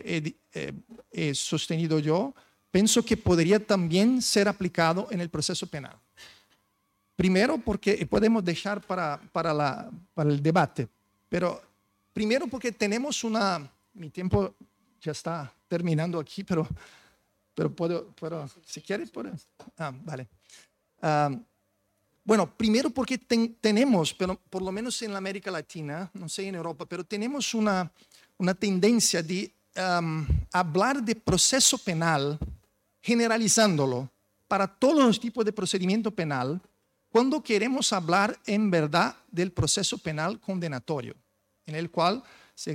he sostenido yo, pienso que podría también ser aplicado en el proceso penal. Primero, porque podemos dejar para el debate, pero primero porque tenemos mi tiempo ya está terminando aquí, pero puedo si quieres, puedo. Vale. Bueno, primero porque tenemos, pero por lo menos en la América Latina, no sé en Europa, pero tenemos una tendencia de hablar de proceso penal, generalizándolo para todos los tipos de procedimiento penal, cuando queremos hablar en verdad del proceso penal condenatorio, en el cual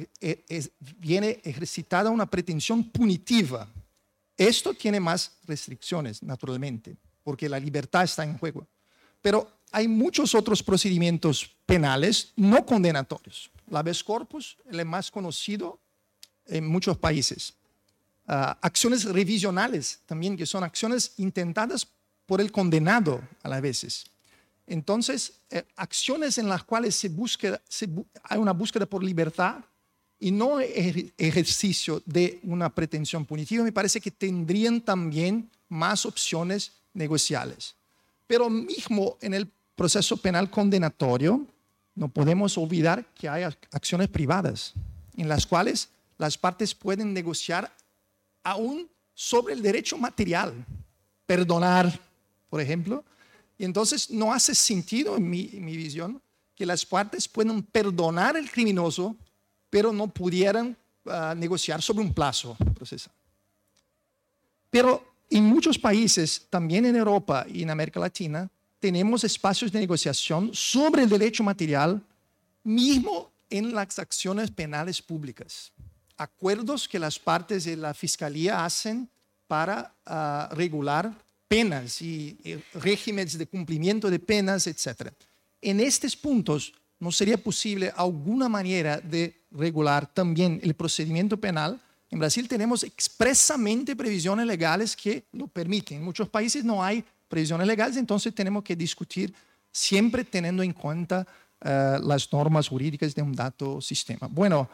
viene ejercitada una pretensión punitiva. Esto tiene más restricciones, naturalmente, porque la libertad está en juego. Pero hay muchos otros procedimientos penales no condenatorios. El habeas corpus, el más conocido en muchos países. Acciones revisionales también, que son acciones intentadas por el condenado a las veces. Entonces, acciones en las cuales hay una búsqueda por libertad y no ejercicio de una pretensión punitiva, me parece que tendrían también más opciones negociables. Pero mismo en el proceso penal condenatorio, no podemos olvidar que hay acciones privadas en las cuales las partes pueden negociar aún sobre el derecho material, perdonar, por ejemplo. Y entonces no hace sentido, en mi visión, que las partes puedan perdonar al criminoso, pero no pudieran negociar sobre un plazo procesal. Pero en muchos países, también en Europa y en América Latina, tenemos espacios de negociación sobre el derecho material, mismo en las acciones penales públicas. Acuerdos que las partes de la Fiscalía hacen para regular penas y regímenes de cumplimiento de penas, etc. En estos puntos, ¿no sería posible alguna manera de regular también el procedimiento penal? En Brasil tenemos expresamente previsiones legales que lo permiten. En muchos países no hay previsiones legales, entonces tenemos que discutir siempre teniendo en cuenta las normas jurídicas de un dado sistema. Bueno,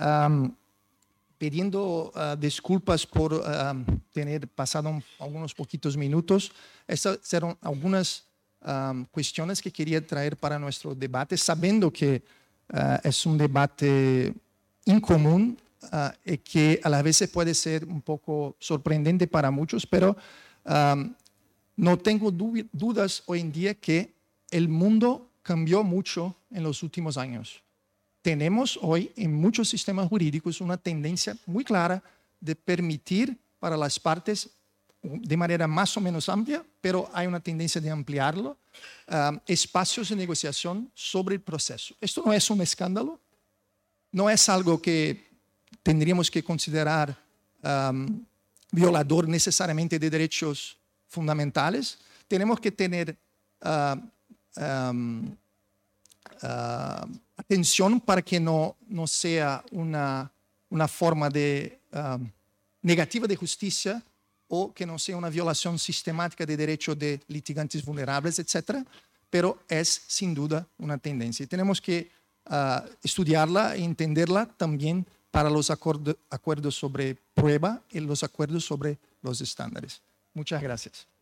pidiendo disculpas por tener pasado algunos poquitos minutos. Estas eran algunas cuestiones que quería traer para nuestro debate, sabiendo que es un debate incomún y que a la vez puede ser un poco sorprendente para muchos, pero no tengo dudas hoy en día que el mundo cambió mucho en los últimos años. Tenemos hoy en muchos sistemas jurídicos una tendencia muy clara de permitir para las partes de manera más o menos amplia, pero hay una tendencia de ampliarlo, espacios de negociación sobre el proceso. Esto no es un escándalo, no es algo que tendríamos que considerar violador necesariamente de derechos fundamentales. Tenemos que tener atención para que no sea una forma de negativa de justicia o que no sea una violación sistemática de derechos de litigantes vulnerables, etc. Pero es sin duda una tendencia. Y tenemos que estudiarla e entenderla también para los acuerdos sobre prueba y los acuerdos sobre los estándares. Muchas gracias.